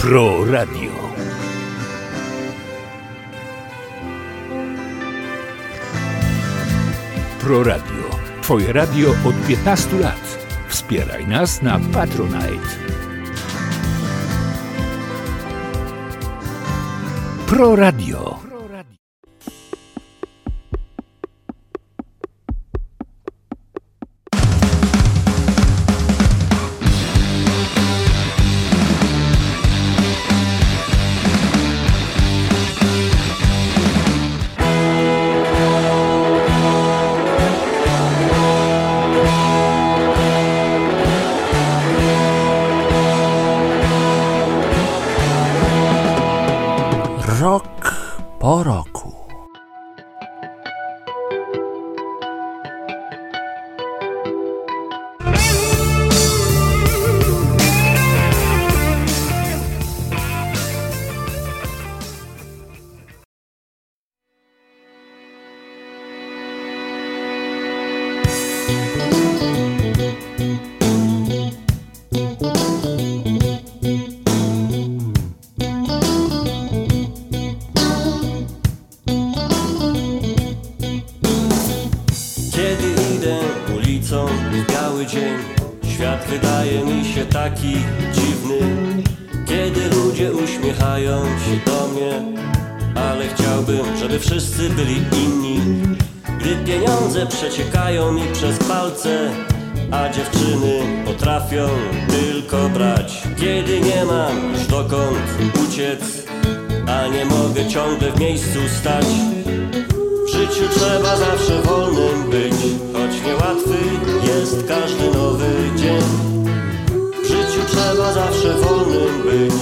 Pro Radio. Pro Radio. Twoje radio od 15 lat. Wspieraj nas na Patronite. Pro Radio. Rok po roku. Biały dzień, świat wydaje mi się taki dziwny, kiedy ludzie uśmiechają się do mnie, ale chciałbym, żeby wszyscy byli inni. Gdy pieniądze przeciekają mi przez palce, a dziewczyny potrafią tylko brać. Kiedy nie mam już dokąd uciec, a nie mogę ciągle w miejscu stać. W życiu trzeba zawsze wolnym być, choć niełatwy jest każdy nowy dzień. W życiu trzeba zawsze wolnym być.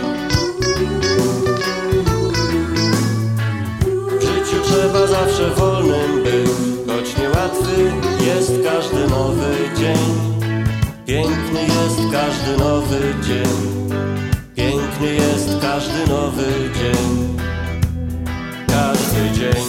W życiu trzeba zawsze wolnym być, choć niełatwy jest każdy nowy dzień. Piękny jest każdy nowy dzień. Piękny jest każdy nowy dzień. Każdy dzień.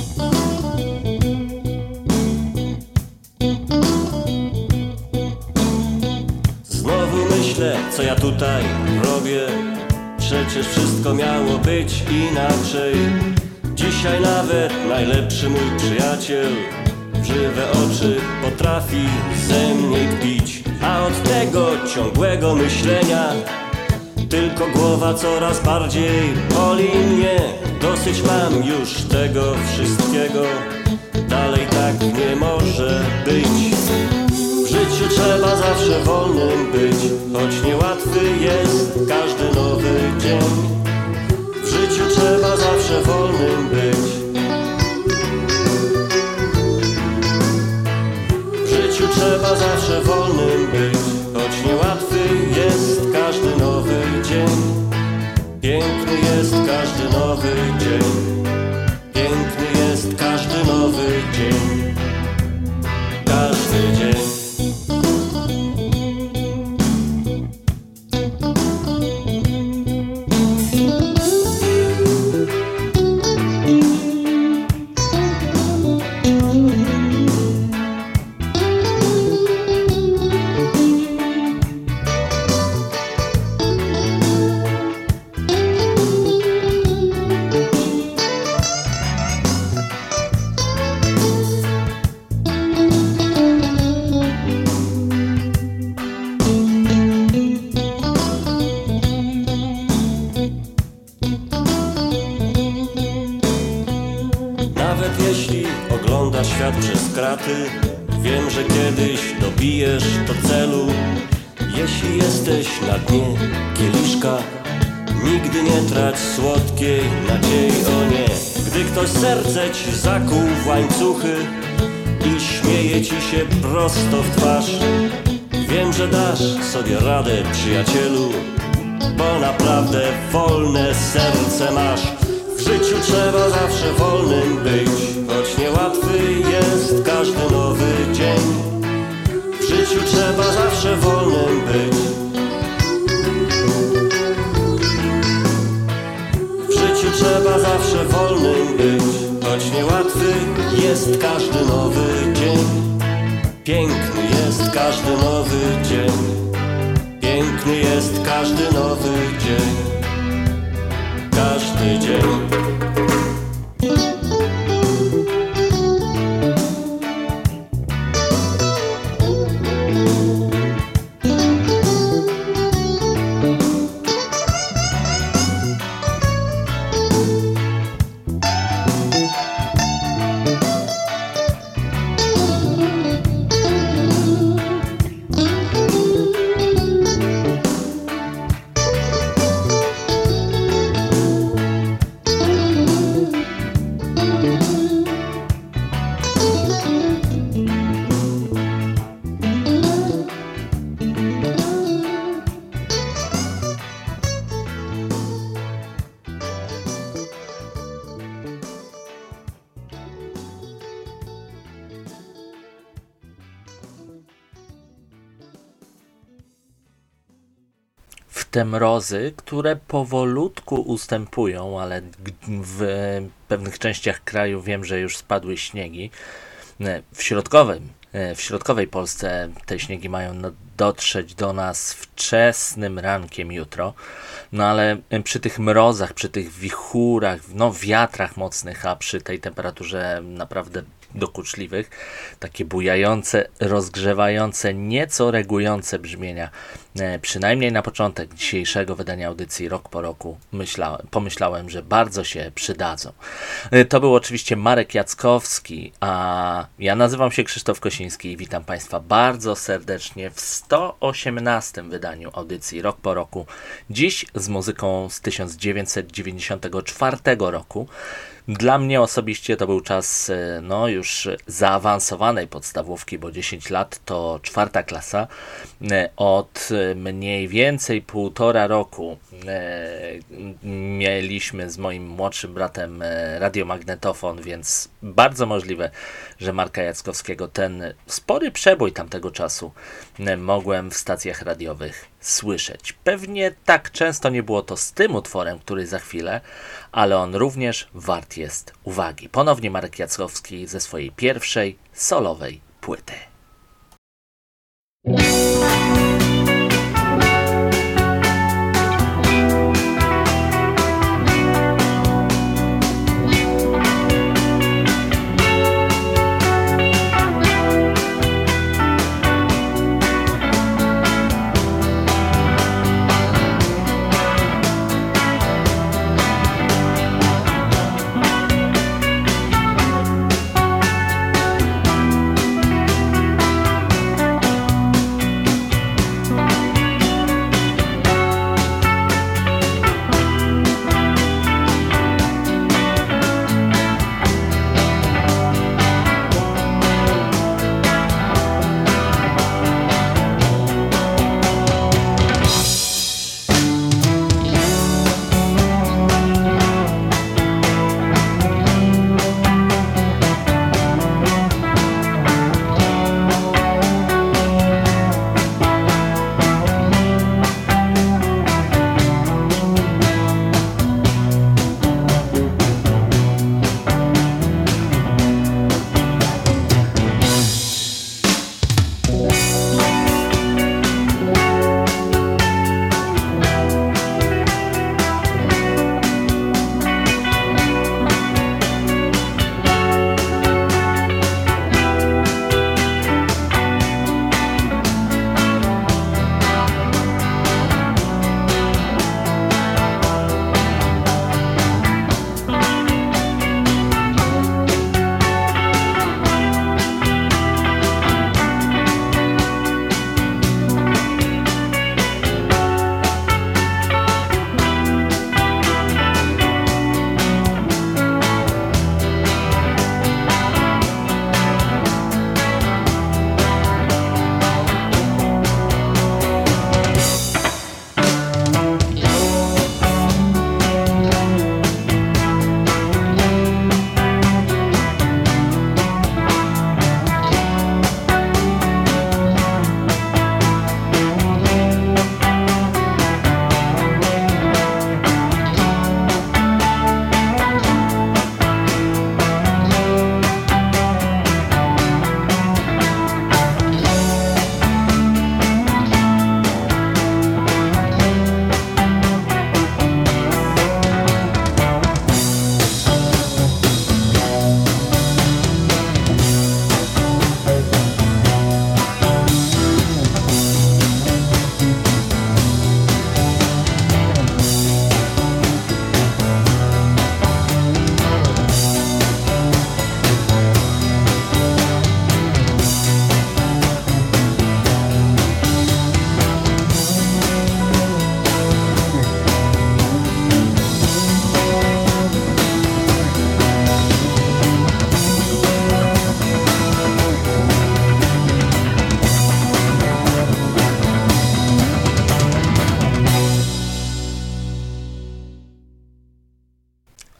Co ja tutaj robię? Przecież wszystko miało być inaczej. Dzisiaj nawet najlepszy mój przyjaciel w żywe oczy potrafi ze mnie kpić. A od tego ciągłego myślenia tylko głowa coraz bardziej boli mnie. Dosyć mam już tego wszystkiego, dalej tak nie może być. W życiu trzeba zawsze wolnym być, choć niełatwy jest każdy nowy dzień. W życiu trzeba zawsze wolnym być. W życiu trzeba zawsze wolnym być, choć niełatwy jest każdy nowy dzień. Piękny jest każdy nowy dzień. Piękny jest każdy nowy dzień. Każdy dzień. Świat przez kraty, wiem, że kiedyś dobijesz do celu. Jeśli jesteś na dnie kieliszka, nigdy nie trać słodkiej nadziei, o nie. Gdy ktoś serce ci zakuł w łańcuchy i śmieje ci się prosto w twarz, wiem, że dasz sobie radę, przyjacielu, bo naprawdę wolne serce masz. W życiu trzeba zawsze wolnym być, choć niełatwy jest każdy nowy dzień. W życiu trzeba zawsze wolnym być. W życiu trzeba zawsze wolnym być, choć niełatwy jest każdy nowy dzień. Piękny jest każdy nowy dzień. Piękny piękny jest każdy nowy dzień. Każdy dzień. Te mrozy, które powolutku ustępują, ale w pewnych częściach kraju wiem, że już spadły śniegi. W środkowej Polsce te śniegi mają dotrzeć do nas wczesnym rankiem jutro. No ale przy tych mrozach, przy tych wichurach, wiatrach mocnych, a przy tej temperaturze naprawdę dokuczliwych, takie bujające, rozgrzewające, nieco regujące brzmienia, przynajmniej na początek dzisiejszego wydania audycji Rok po roku pomyślałem, że bardzo się przydadzą. To był oczywiście Marek Jackowski, a ja nazywam się Krzysztof Kosiński i witam Państwa bardzo serdecznie w 118 wydaniu audycji Rok po roku. Dziś z muzyką z 1994 roku. Dla mnie osobiście to był czas już zaawansowanej podstawówki, bo 10 lat to 4. klasa. Od mniej więcej 1,5 roku mieliśmy z moim młodszym bratem radiomagnetofon, więc bardzo możliwe, że Marka Jackowskiego, ten spory przebój tamtego czasu, mogłem w stacjach radiowych słyszeć. Pewnie tak często nie było to z tym utworem, który za chwilę, ale on również wart jest uwagi. Ponownie Marek Jackowski ze swojej pierwszej solowej płyty.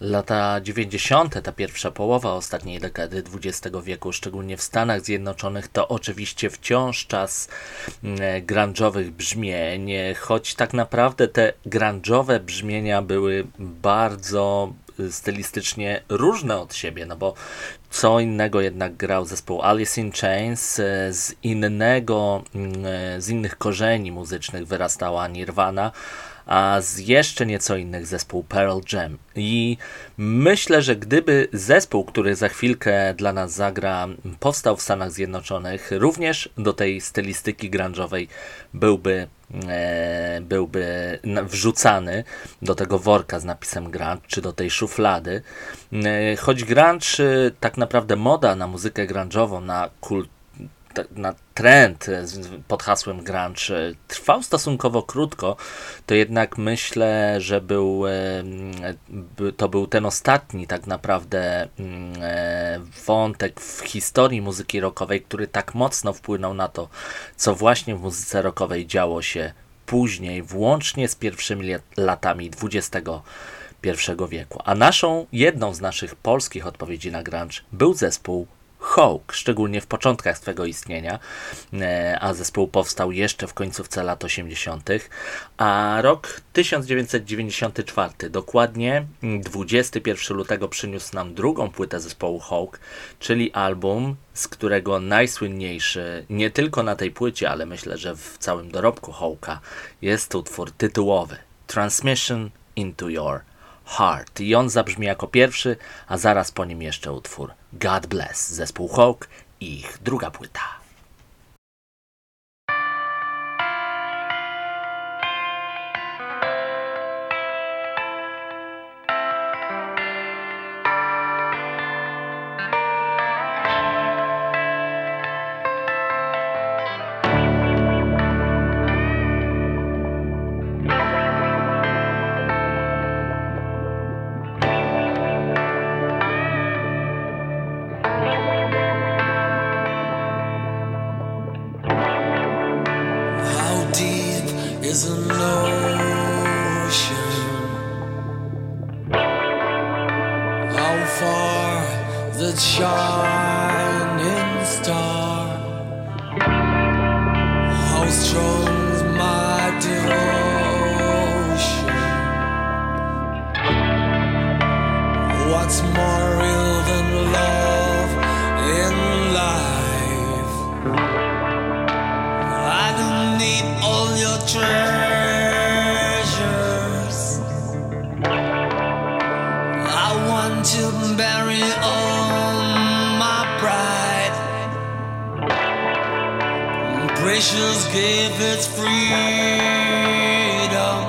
Lata 90., ta pierwsza połowa ostatniej dekady XX wieku, szczególnie w Stanach Zjednoczonych, to oczywiście wciąż czas grunge'owych brzmień, choć tak naprawdę te grunge'owe brzmienia były bardzo stylistycznie różne od siebie, no bo co innego jednak grał zespół Alice in Chains, z innych korzeni muzycznych wyrastała Nirvana, a z jeszcze nieco innych zespół Pearl Jam. I myślę, że gdyby zespół, który za chwilkę dla nas zagra, powstał w Stanach Zjednoczonych, również do tej stylistyki grunge'owej byłby wrzucany do tego worka z napisem grunge, czy do tej szuflady. Choć grunge, tak naprawdę moda na muzykę grunge'ową, na trend pod hasłem grunge trwał stosunkowo krótko, to jednak myślę, że to był ten ostatni tak naprawdę wątek w historii muzyki rockowej, który tak mocno wpłynął na to, co właśnie w muzyce rockowej działo się później, włącznie z pierwszymi latami XXI wieku. A jedną z naszych polskich odpowiedzi na grunge był zespół Hawk, szczególnie w początkach swego istnienia, a zespół powstał jeszcze w końcówce lat 80., a rok 1994, dokładnie 21 lutego przyniósł nam drugą płytę zespołu Hawk, czyli album, z którego najsłynniejszy nie tylko na tej płycie, ale myślę, że w całym dorobku Hawka jest utwór tytułowy Transmission into Your Heart. I on zabrzmi jako pierwszy, a zaraz po nim jeszcze utwór God Bless, zespół Hawk i ich druga płyta. Is an ocean. How far the shining star? How strong's my devotion? What's more real than love in life? I don't need all your treasures. I want to bury all my pride. Precious gave its freedom.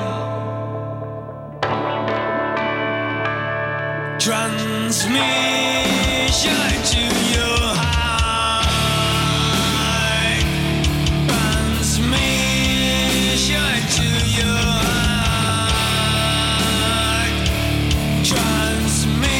Transmission to your heart. Transmission to your heart. Transmission.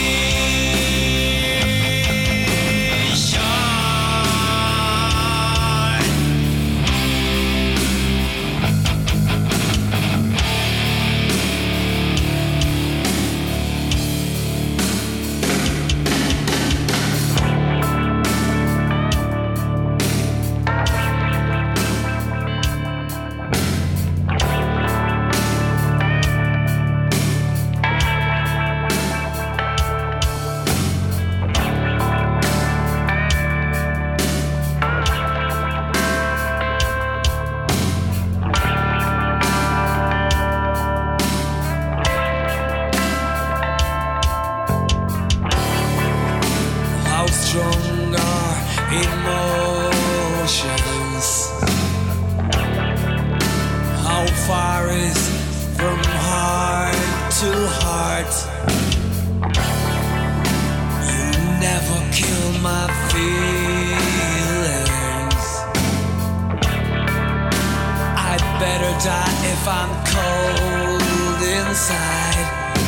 If I'm cold inside,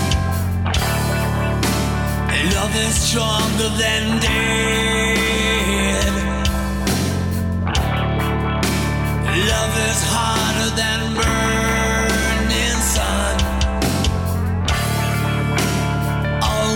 love is stronger than dead. Love is harder than burning sun. All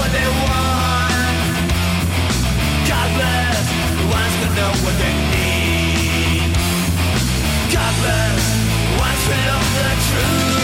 what they want. Godless, the ones that know what they need. Godless, the ones who know the truth.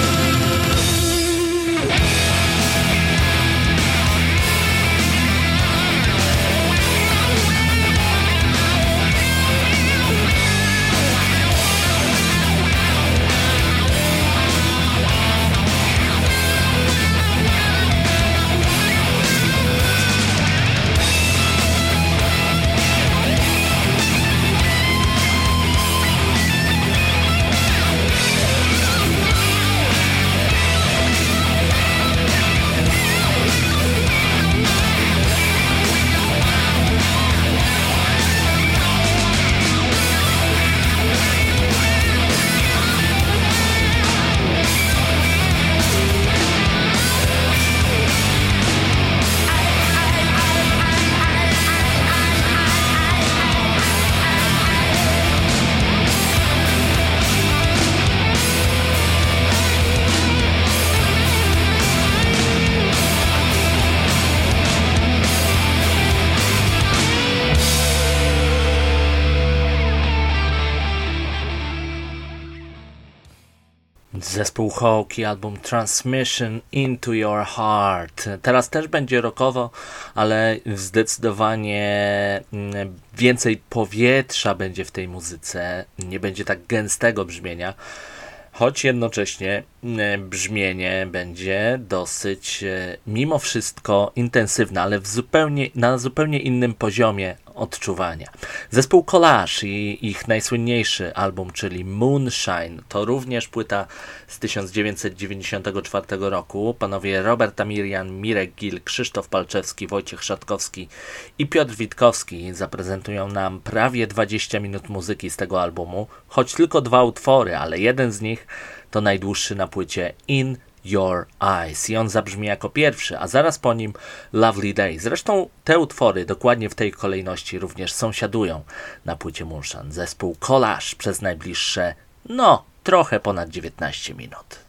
Zespół Hawk i album Transmission Into Your Heart. Teraz też będzie rockowo, ale zdecydowanie więcej powietrza będzie w tej muzyce. Nie będzie tak gęstego brzmienia, choć jednocześnie brzmienie będzie dosyć mimo wszystko intensywne, ale na zupełnie innym poziomie odczuwania. Zespół Collage i ich najsłynniejszy album, czyli Moonshine, to również płyta z 1994 roku. Panowie Robert Amirian, Mirek Gil, Krzysztof Palczewski, Wojciech Szatkowski i Piotr Witkowski zaprezentują nam prawie 20 minut muzyki z tego albumu, choć tylko 2 utwory, ale jeden z nich to najdłuższy na płycie In Your Eyes i on zabrzmi jako pierwszy, a zaraz po nim Lovely Day. Zresztą te utwory dokładnie w tej kolejności również sąsiadują na płycie Moonshine. Zespół Collage przez najbliższe, trochę ponad 19 minut.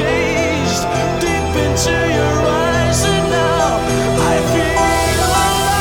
Into your eyes and now I feel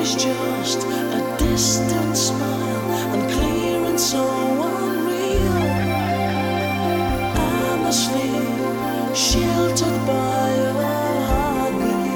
is just a distant smile, unclear and so unreal. I'm asleep, sheltered by a heartbeat.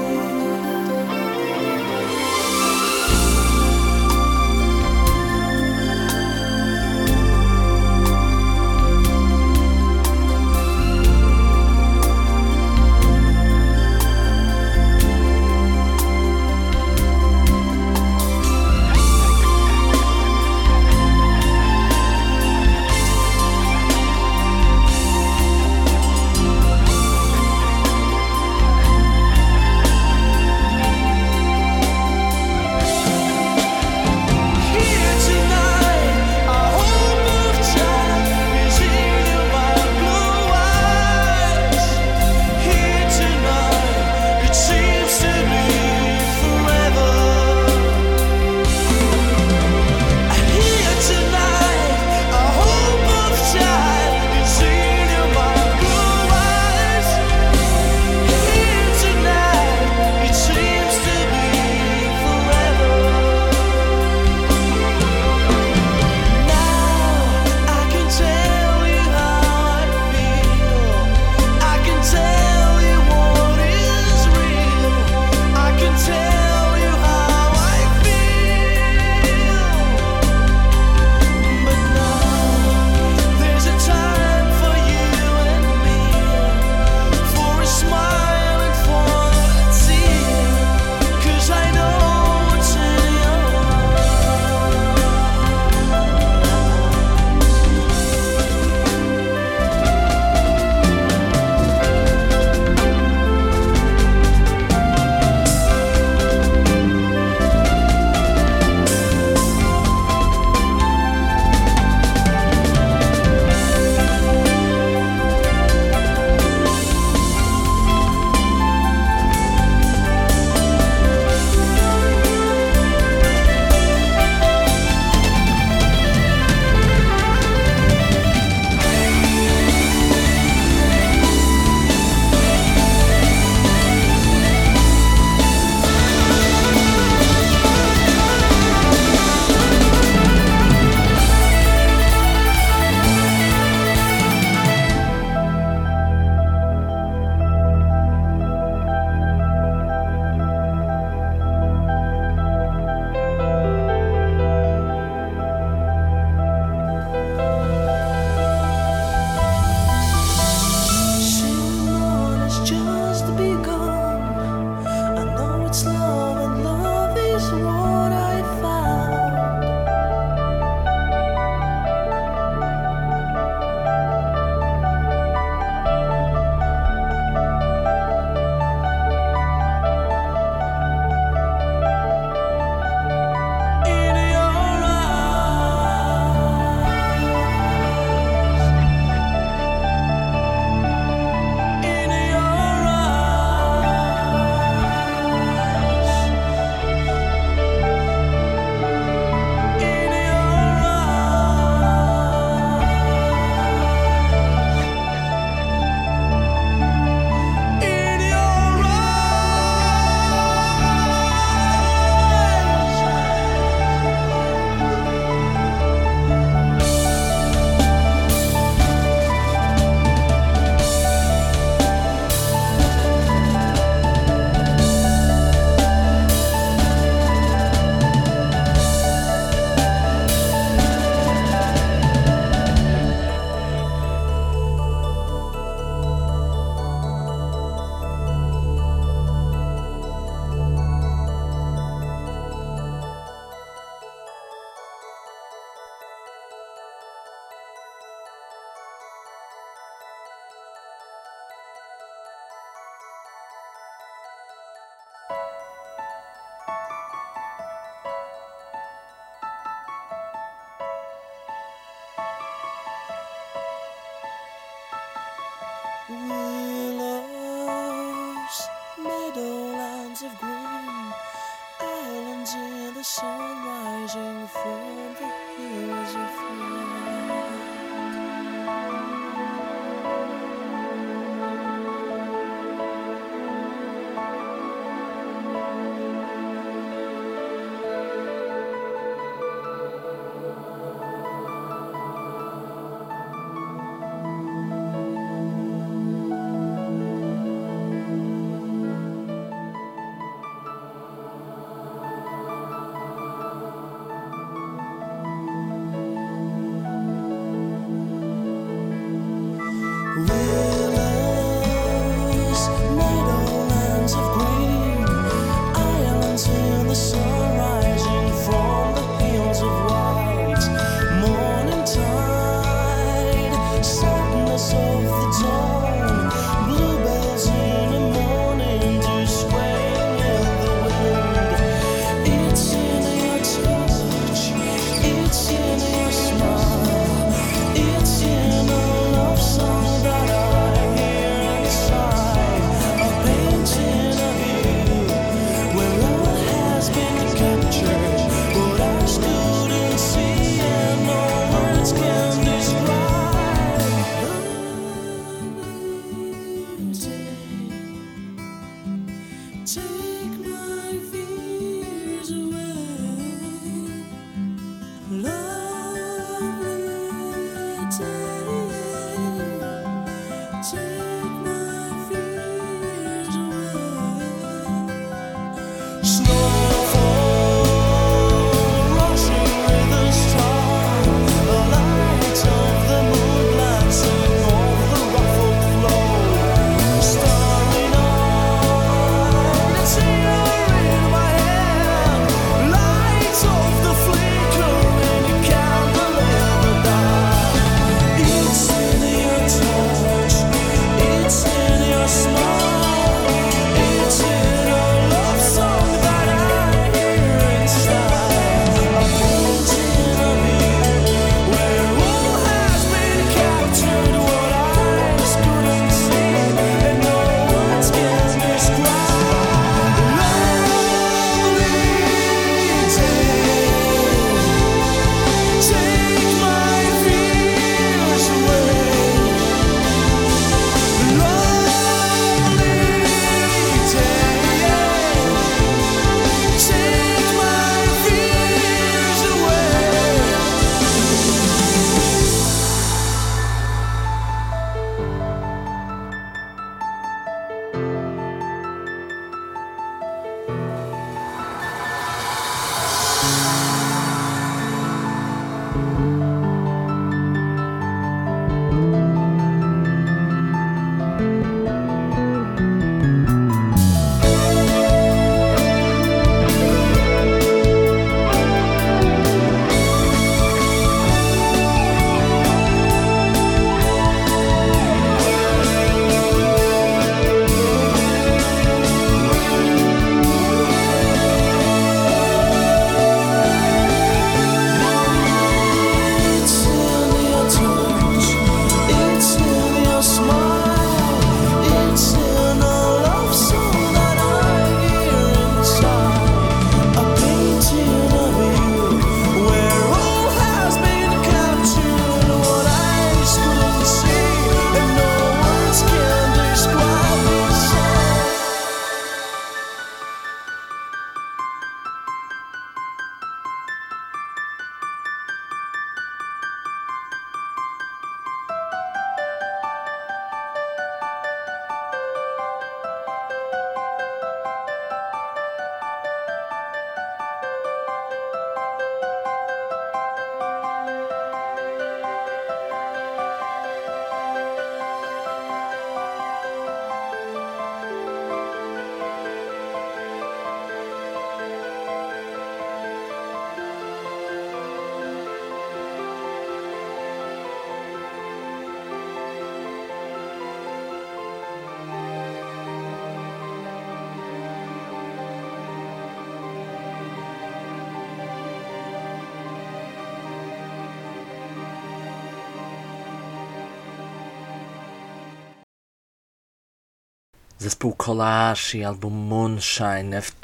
Zespół Collage i album Moonshine. W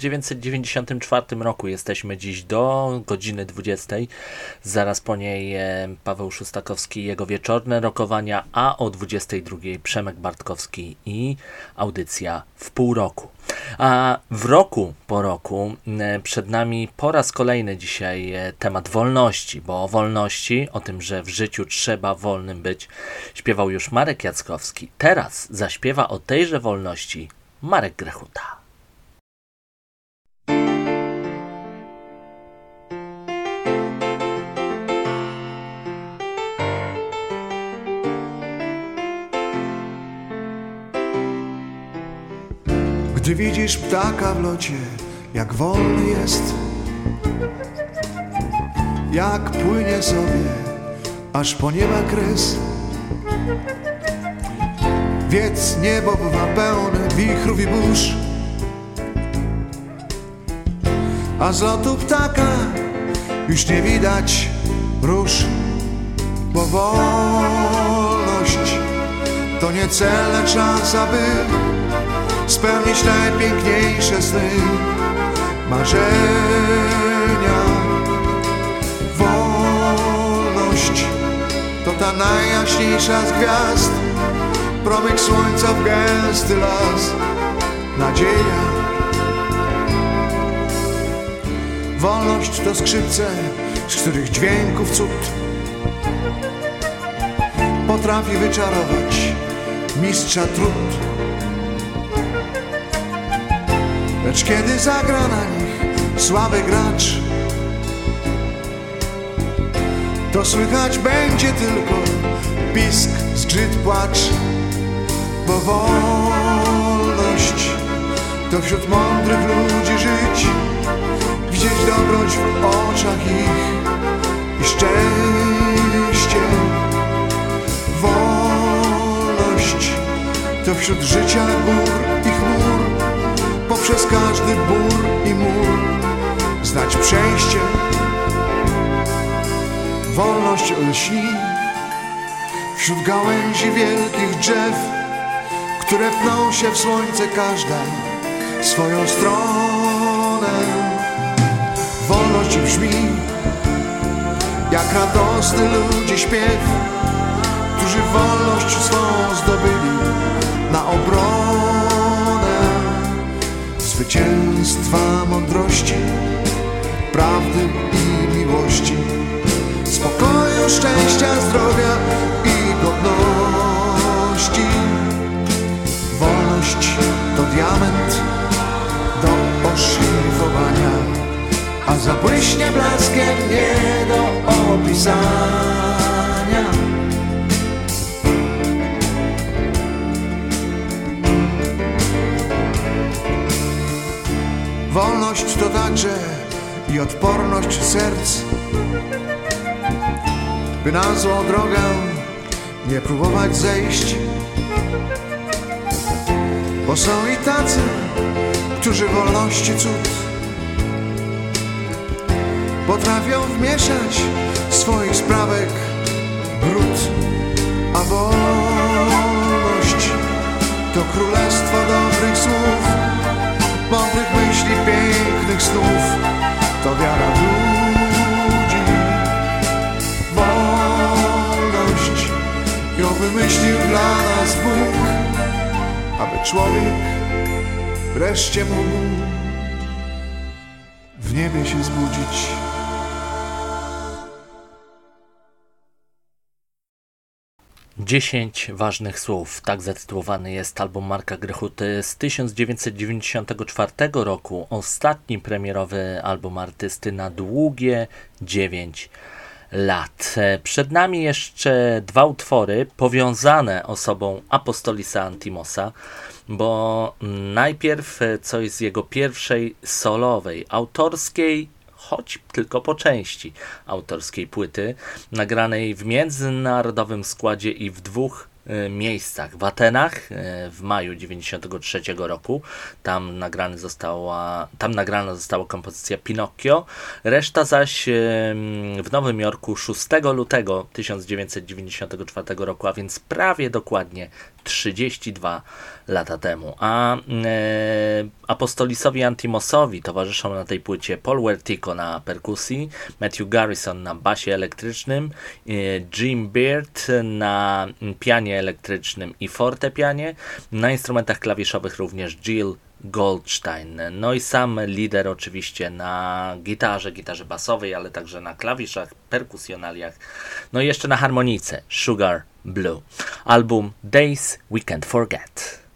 1994 roku jesteśmy dziś do godziny 20. Zaraz po niej Paweł Szóstakowski i jego wieczorne rokowania, a o 22 Przemek Bartkowski i audycja w pół roku. A w roku po roku przed nami po raz kolejny dzisiaj temat wolności, bo o wolności, o tym, że w życiu trzeba wolnym być, śpiewał już Marek Jackowski. Teraz zaśpiewa o tejże wolności Marek Grechuta. Gdy widzisz ptaka w locie, jak wolny jest, jak płynie sobie aż po nieba kres. Wiedz, niebo bywa pełne wichrów i burz, a z lotu ptaka już nie widać róż. Bo wolność to nie cel, lecz szansa, by spełnić najpiękniejsze sny, marzenia. Wolność to ta najjaśniejsza z gwiazd, promyk słońca w gęsty las. Nadzieja Wolność to skrzypce, z których dźwięków cud potrafi wyczarować mistrza trud. Lecz kiedy zagra na nich słaby gracz, to słychać będzie tylko pisk, zgrzyt, płacz. Bo wolność to wśród mądrych ludzi żyć, widzieć dobroć w oczach ich i szczęście. Wolność to wśród życia gór i chmur, poprzez każdy bór i mur znać przejście. Wolność lśni wśród gałęzi wielkich drzew, które pną się w słońce każda swoją stronę. Wolność brzmi jak radosny ludzi śpiew, którzy wolność swą zdobyli na obronę. Zwycięstwa mądrości, prawdy i miłości, spokoju, szczęścia, zdrowia i godności. Wolność to diament do oszlifowania, a zabłyśnie blaskiem nie do opisania. Wolność to także i odporność serc, by na złą drogę nie próbować zejść. Bo są i tacy, którzy wolności cud potrafią wmieszać swoich sprawek brud. A wolność to królestwo dobrych słów, mądrych myśli, pięknych snów, to wiara w ludzi. Wolność ją wymyślił dla nas Bóg, aby człowiek wreszcie mógł w niebie się zbudzić. Dziesięć ważnych słów, tak zatytułowany jest album Marka Grechuty z 1994 roku, ostatni premierowy album artysty na długie 9 lat. Przed nami jeszcze dwa utwory powiązane osobą Apostolisa Antimosa, bo najpierw coś z jego pierwszej solowej, autorskiej, choć tylko po części autorskiej płyty, nagranej w międzynarodowym składzie i w dwóch miejscach. W Atenach w maju 1993 roku. Tam nagrana została kompozycja Pinocchio. Reszta zaś w Nowym Jorku 6 lutego 1994 roku, a więc prawie dokładnie 32 lata temu. A Apostolisowi Antimosowi towarzyszą na tej płycie Paul Wertico na perkusji, Matthew Garrison na basie elektrycznym, Jim Beard na pianie elektrycznym i fortepianie, na instrumentach klawiszowych również Jill Goldstein. No i sam lider oczywiście na gitarze basowej, ale także na klawiszach, perkusjonaliach, no i jeszcze na harmonice Sugar Blue. Album Days We Can't Forget.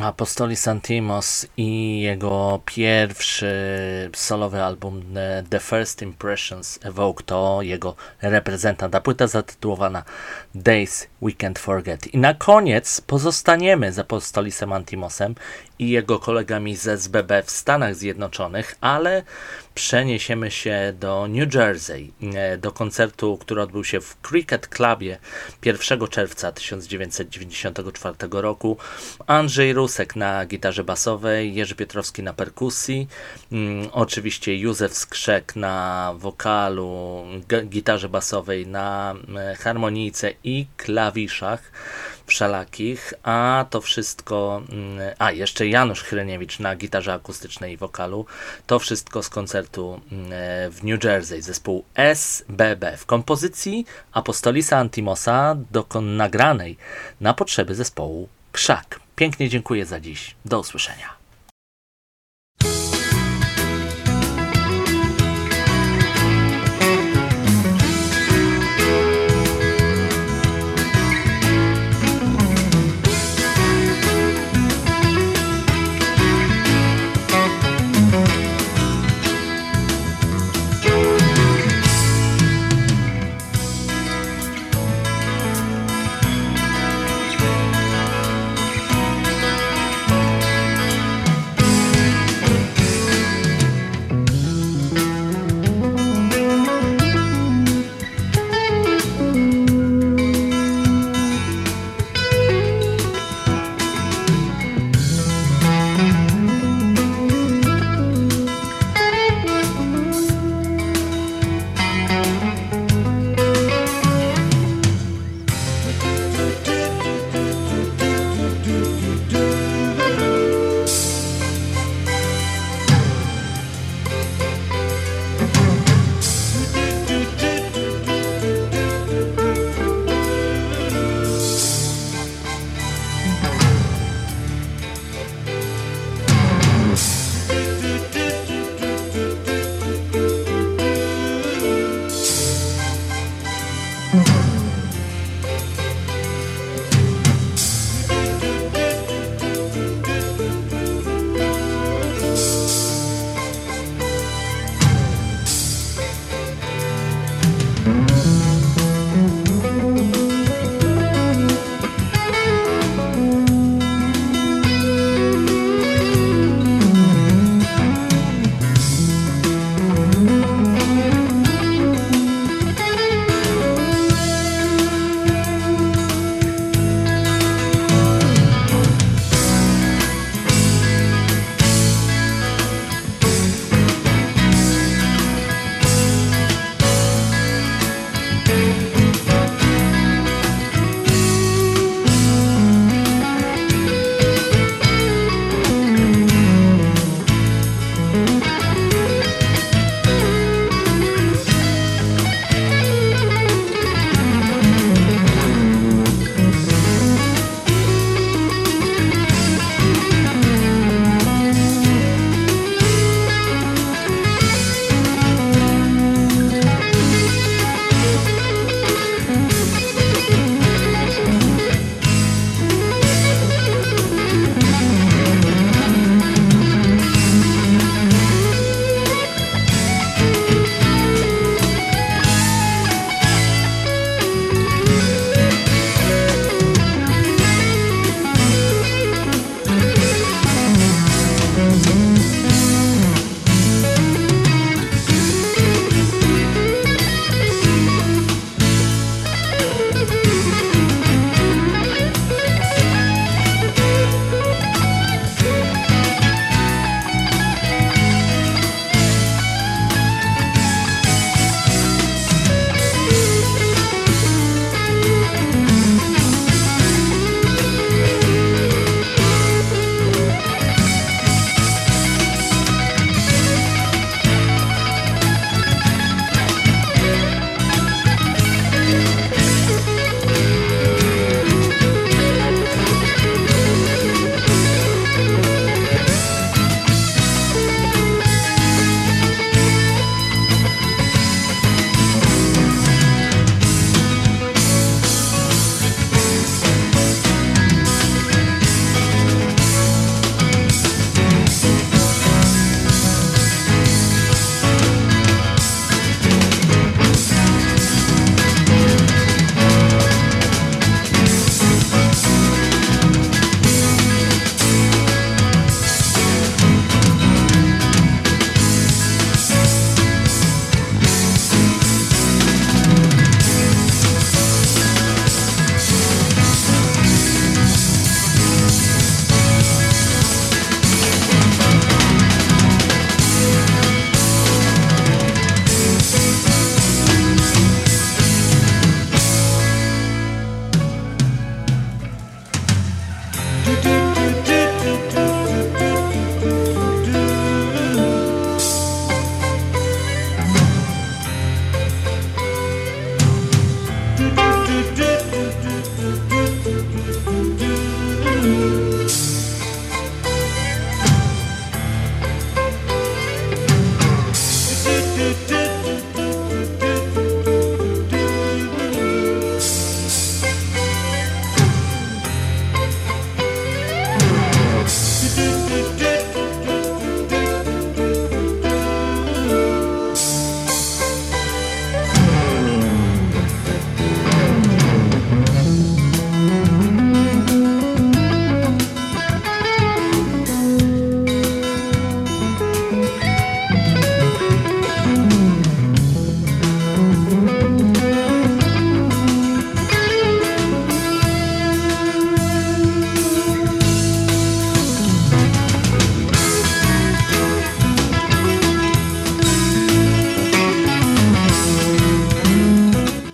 Apostolis Antimos i jego pierwszy solowy album The First Impressions Evoke to jego reprezentant, a płyta zatytułowana Days We Can't Forget. I na koniec pozostaniemy z Apostolisem Antimosem i jego kolegami z SBB w Stanach Zjednoczonych, ale przeniesiemy się do New Jersey, do koncertu, który odbył się w Cricket Clubie 1 czerwca 1994 roku. Andrzej Rusek na gitarze basowej, Jerzy Piotrowski na perkusji, oczywiście Józef Skrzek na wokalu, gitarze basowej, na harmonijce i klawiszach wszelakich, a to wszystko, jeszcze Janusz Chryniewicz na gitarze akustycznej i wokalu, to wszystko z koncertu w New Jersey, zespół SBB w kompozycji Apostolisa Antimosa nagranej na potrzeby zespołu Krzak. Pięknie dziękuję za dziś, do usłyszenia.